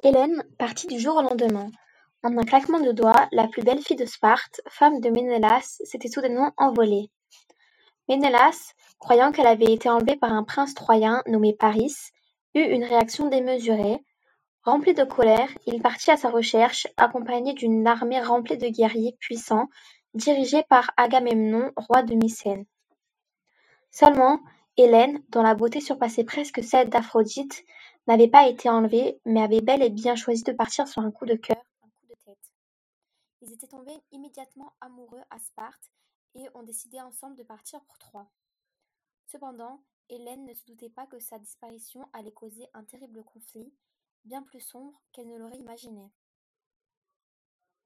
Hélène partit du jour au lendemain. En un claquement de doigts, la plus belle fille de Sparte, femme de Ménélas, s'était soudainement envolée. Ménélas, croyant qu'elle avait été enlevée par un prince troyen nommé Paris, eut une réaction démesurée. Rempli de colère, il partit à sa recherche, accompagné d'une armée remplie de guerriers puissants, dirigée par Agamemnon, roi de Mycène. Seulement, Hélène, dont la beauté surpassait presque celle d'Aphrodite, n'avait pas été enlevée, mais avait bel et bien choisi de partir sur un coup de cœur, un coup de tête. Ils étaient tombés immédiatement amoureux à Sparte et ont décidé ensemble de partir pour Troie. Cependant, Hélène ne se doutait pas que sa disparition allait causer un terrible conflit, bien plus sombre qu'elle ne l'aurait imaginé.